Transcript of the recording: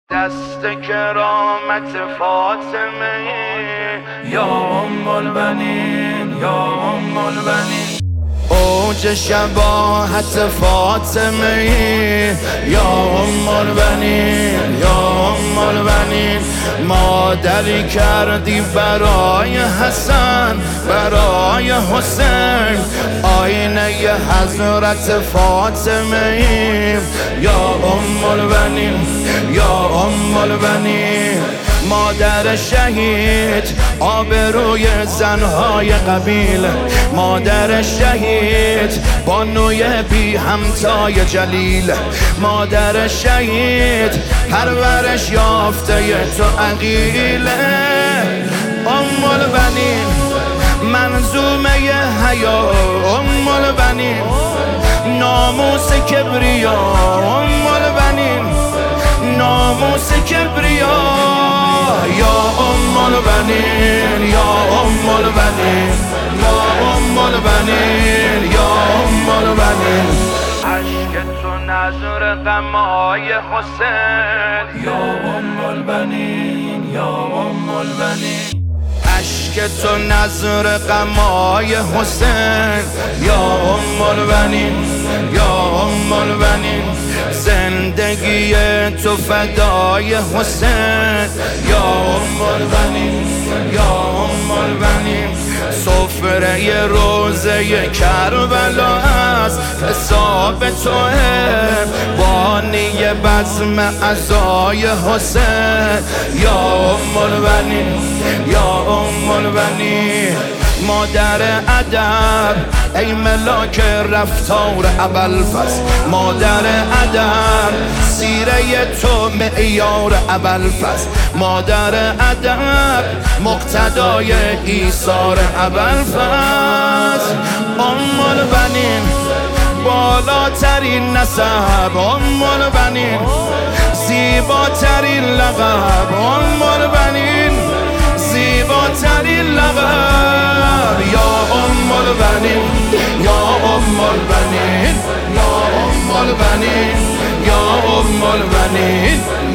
دست کرامت فاطمه یا ام البنین یا ام البنین، اوج شباهت فاطمه یا ام البنین یا ام البنین. مادری کردی برای حسن برای حسین، آینه حضرت فاطمه یا ام البنین یا ام البنین. مادر شهید آبروی زنهای قبیله، مادر شهید بانوی بی همتای جلیل، مادر شهید پرورش یافته تو عقیله. ام البنین منظومه حیا، ام البنین ناموس کبریا، ام البنین ناموس کبریا یا ام البنین یا ام البنین یا ام البنین یا ام البنین. عشق تو نظر غمای حسین یا ام البنین یا ام البنین. عشق تو نظر غمای حسین یا ام البنین یا ام البنین. زندگی تو فدای حسین یا ام البنین یا ام البنین. سفره روزه کربلا از حساب توه، بانی بزم عزای حسین یا ام البنین یا ام البنین. مادر ادب ای ملاک رفتار ابوالفضل، مادر ادب سیره تو معیار ابوالفضل، مادر ادب مقتدای ایثار ابوالفضل. ام البنین بالاترین نسب، ام البنین زیباترین لقب، ام البنین زیباترین لقب یا ام البنین یا ام البنین یا ام البنین یا ام البنین.